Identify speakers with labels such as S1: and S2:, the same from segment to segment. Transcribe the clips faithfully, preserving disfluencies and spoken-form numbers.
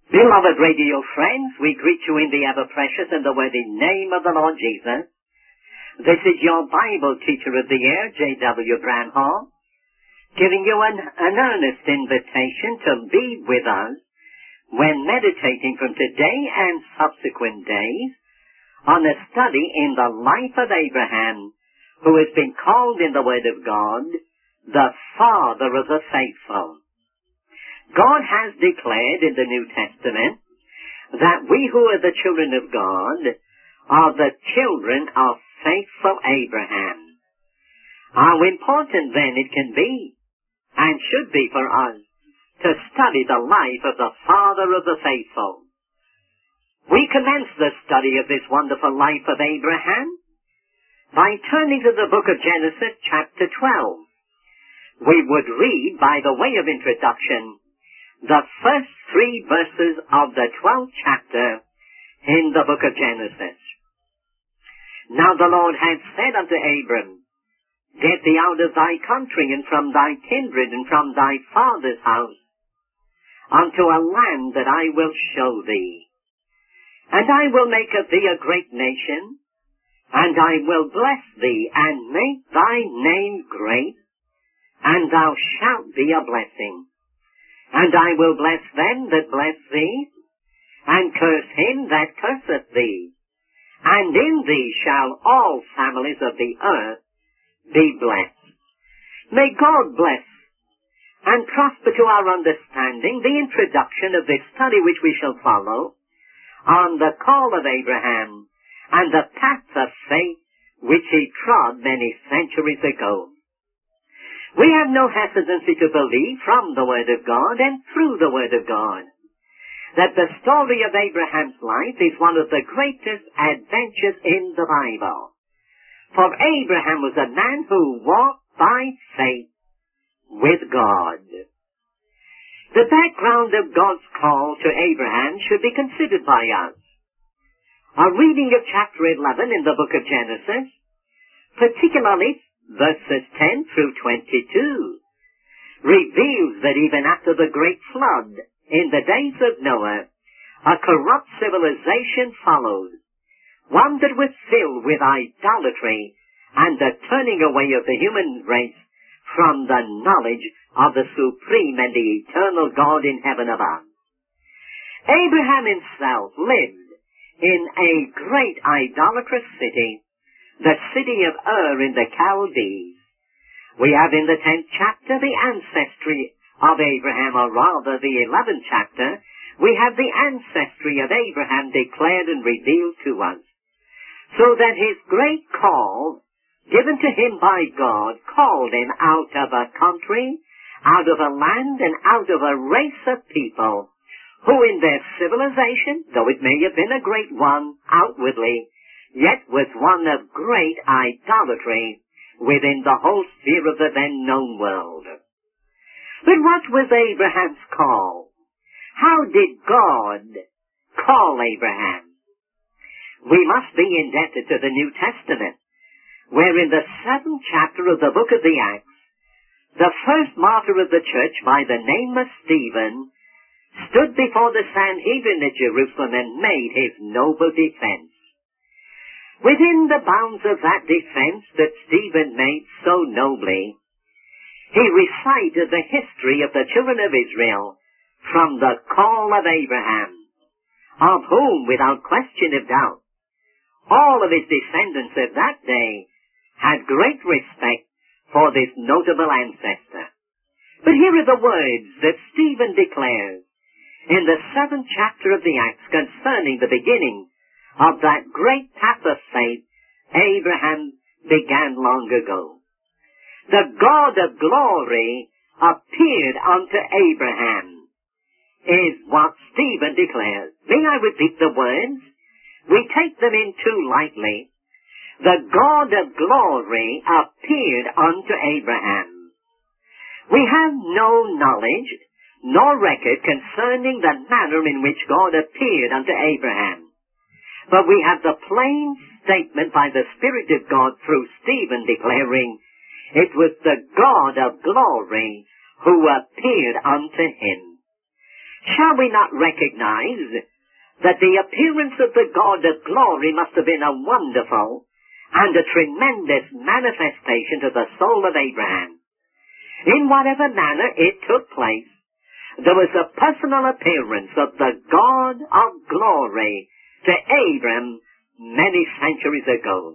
S1: Beloved radio friends, we greet you in the ever-precious and the worthy name of the Lord Jesus. This is your Bible teacher of the year, J W Branham, giving you an, an earnest invitation to be with us when meditating from today and subsequent days on a study in the life of Abraham, who has been called in the Word of God the father of the faithful. God has declared in the New Testament that we who are the children of God are the children of faithful Abraham. How important then it can be and should be for us to study the life of the father of the faithful. We commence the study of this wonderful life of Abraham by turning to the book of Genesis chapter twelve. We would read, by the way of introduction, the first three verses of the twelfth chapter in the book of Genesis. Now the Lord had said unto Abram, Get thee out of thy country, and from thy kindred, and from thy father's house, unto a land that I will show thee. And I will make of thee a great nation, and I will bless thee, and make thy name great, and thou shalt be a blessing. And I will bless them that bless thee, and curse him that curseth thee. And in thee shall all families of the earth be blessed. May God bless and prosper to our understanding the introduction of this study which we shall follow on the call of Abraham and the path of faith which he trod many centuries ago. We have no hesitancy to believe from the Word of God and through the Word of God that the story of Abraham's life is one of the greatest adventures in the Bible. For Abraham was a man who walked by faith with God. The background of God's call to Abraham should be considered by us. Our reading of chapter eleven in the book of Genesis, particularly verses ten through twenty-two, reveals that even after the great flood in the days of Noah, a corrupt civilization followed, one that was filled with idolatry and the turning away of the human race from the knowledge of the supreme and the eternal God in heaven above. Abraham himself lived in a great idolatrous city, the city of Ur in the Chaldees. We have in the tenth chapter the ancestry of Abraham, or rather the eleventh chapter, we have the ancestry of Abraham declared and revealed to us, so that his great call, given to him by God, called him out of a country, out of a land, and out of a race of people, who in their civilization, though it may have been a great one outwardly, yet was one of great idolatry within the whole sphere of the then known world. But what was Abraham's call? How did God call Abraham? We must be indebted to the New Testament, where in the seventh chapter of the book of the Acts, the first martyr of the church by the name of Stephen stood before the Sanhedrin at Jerusalem and made his noble defense. Within the bounds of that defense that Stephen made so nobly, he recited the history of the children of Israel from the call of Abraham, of whom, without question of doubt, all of his descendants of that day had great respect for this notable ancestor. But here are the words that Stephen declares in the seventh chapter of the Acts concerning the beginning of that great path of faith Abraham began long ago. The God of glory appeared unto Abraham, is what Stephen declares. May I repeat the words? We take them in too lightly. The God of glory appeared unto Abraham. We have no knowledge nor record concerning the manner in which God appeared unto Abraham. But we have the plain statement by the Spirit of God through Stephen declaring, it was the God of glory who appeared unto him. Shall we not recognize that the appearance of the God of glory must have been a wonderful and a tremendous manifestation to the soul of Abraham? In whatever manner it took place, there was a personal appearance of the God of glory to Abraham many centuries ago.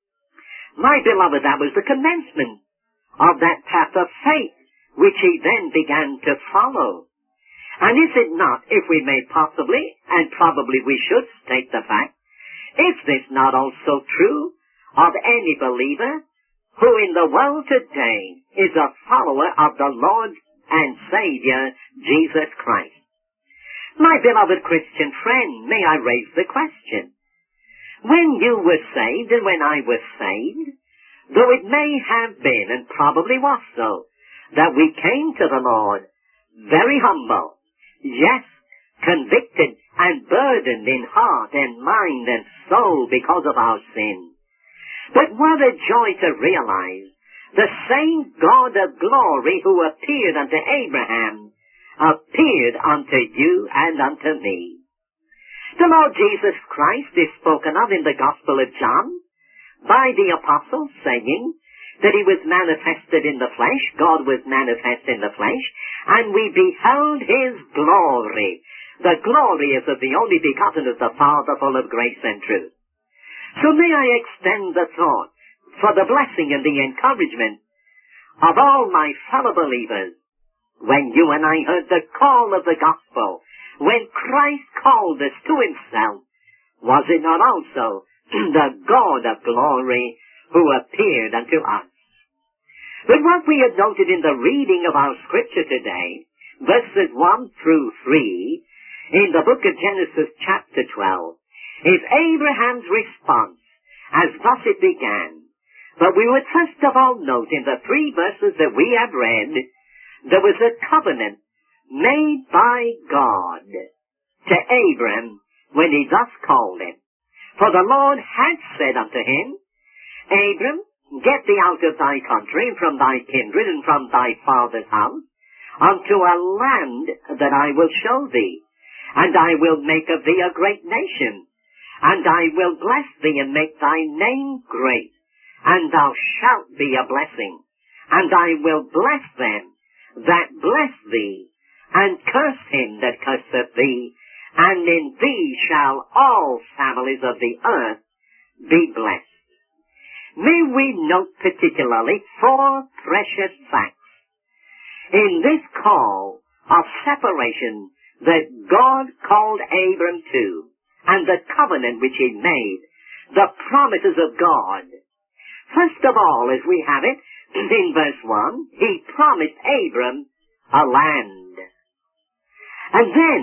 S1: My beloved, that was the commencement of that path of faith which he then began to follow. And is it not, if we may possibly, and probably we should state the fact, is this not also true of any believer who in the world today is a follower of the Lord and Savior, Jesus Christ? My beloved Christian friend, may I raise the question? When you were saved and when I was saved, though it may have been, and probably was so, that we came to the Lord very humble, yes, convicted and burdened in heart and mind and soul because of our sin. But what a joy to realize the same God of glory who appeared unto Abraham appeared unto you and unto me. The Lord Jesus Christ is spoken of in the Gospel of John by the apostles, saying that he was manifested in the flesh, God was manifest in the flesh, and we beheld his glory. The glory is of the only begotten of the Father, full of grace and truth. So may I extend the thought for the blessing and the encouragement of all my fellow believers. When you and I heard the call of the gospel, when Christ called us to himself, was it not also the God of glory who appeared unto us? But what we have noted in the reading of our scripture today, verses one through three, in the book of Genesis chapter twelve, is Abraham's response as thus it began. But we would first of all note in the three verses that we have read, there was a covenant made by God to Abraham when he thus called him. For the Lord had said unto him, Abram, get thee out of thy country, and from thy kindred, and from thy father's house, unto a land that I will show thee. And I will make of thee a great nation, and I will bless thee, and make thy name great, and thou shalt be a blessing. And I will bless them that bless thee, and curse him that curseth thee, and in thee shall all families of the earth be blessed. May we note particularly four precious facts in this call of separation that God called Abram to, and the covenant which he made, the promises of God. First of all, as we have it in verse one, he promised Abram a land. And then,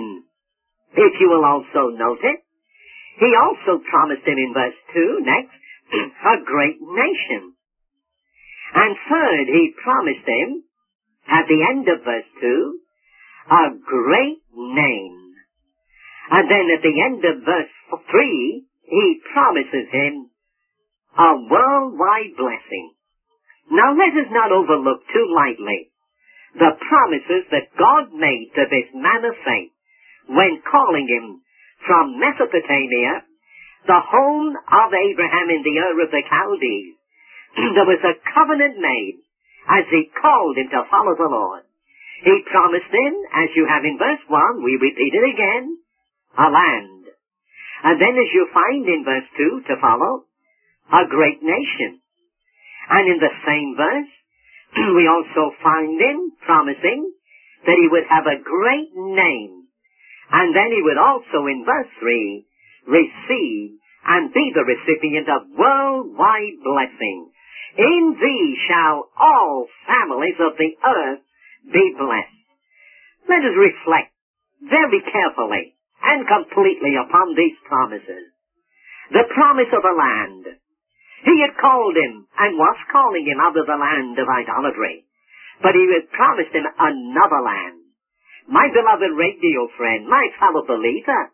S1: if you will also note it, he also promised him in verse two, next, a great nation. And third, he promised him, at the end of verse two, a great name. And then at the end of verse three, he promises him a worldwide blessing. Now let us not overlook too lightly the promises that God made to this man of faith when calling him from Mesopotamia, the home of Abraham in the Ur of the Chaldees. There was a covenant made as he called him to follow the Lord. He promised him, as you have in verse one, we repeat it again, a land. And then as you find in verse two to follow, a great nation. And in the same verse, we also find him promising that he would have a great name. And then he would also, in verse three, receive and be the recipient of worldwide blessing. In thee shall all families of the earth be blessed. Let us reflect very carefully and completely upon these promises. The promise of a land. He had called him and was calling him out of the land of idolatry, but he had promised him another land. My beloved radio friend, my fellow believer,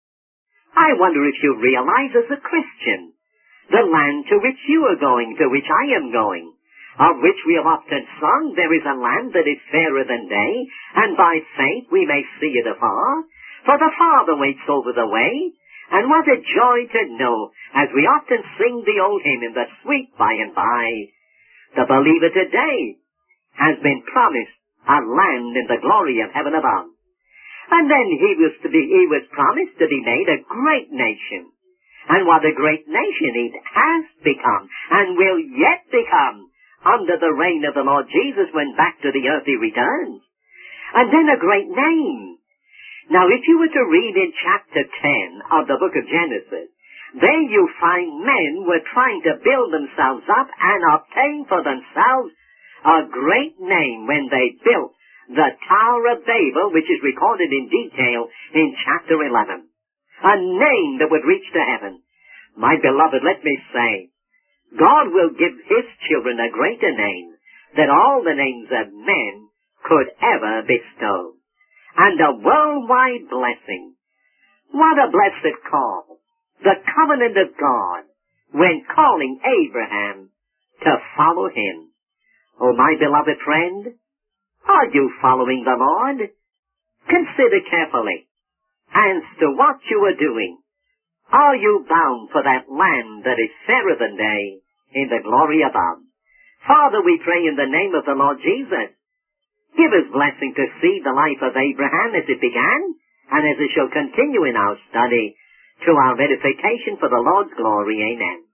S1: I wonder if you realize as a Christian the land to which you are going, to which I am going, of which we have often sung, there is a land that is fairer than day, and by faith we may see it afar. For the Father waits over the way, and what a joy to know, as we often sing the old hymn in the sweet by and by, the believer today has been promised a land in the glory of heaven above. And then he was to be, he was promised to be made a great nation. And what a great nation it has become, and will yet become, under the reign of the Lord Jesus when back to the earth he returns. And then a great name. Now if you were to read in chapter ten of the book of Genesis, there you find men were trying to build themselves up and obtain for themselves a great name when they built the Tower of Babel, which is recorded in detail in chapter eleven. A name that would reach to heaven. My beloved, let me say, God will give his children a greater name than all the names of men could ever bestow. And a worldwide blessing. What a blessed call. The covenant of God when calling Abraham to follow him. Oh, my beloved friend, are you following the Lord? Consider carefully as to what you are doing. Are you bound for that land that is fairer than day in the glory above? Father, we pray in the name of the Lord Jesus, give us blessing to see the life of Abraham as it began and as it shall continue in our study to our edification for the Lord's glory. Amen.